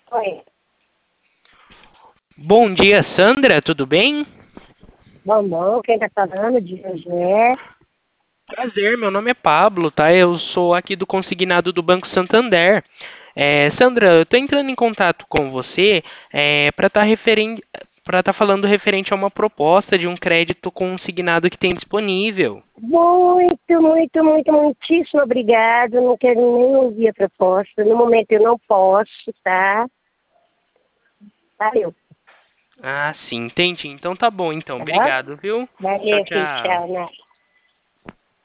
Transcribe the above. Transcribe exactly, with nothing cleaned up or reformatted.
Oi. Bom dia, Sandra, tudo bem? Bom, bom, quem tá falando de José? Prazer, meu nome é Pablo, tá? Eu sou aqui do consignado do Banco Santander. É, Sandra, eu tô entrando em contato com você para estar referen para estar falando referente a uma proposta de um crédito consignado que tem disponível. Muito, muito, muito, muitíssimo obrigado. Não quero nem ouvir a proposta. No momento eu não posso, tá? Valeu. Ah, sim, entendi. Então tá bom, então. Tá bom? Obrigado, viu? Tchau, Valeu, filho. tchau. Tchau, né?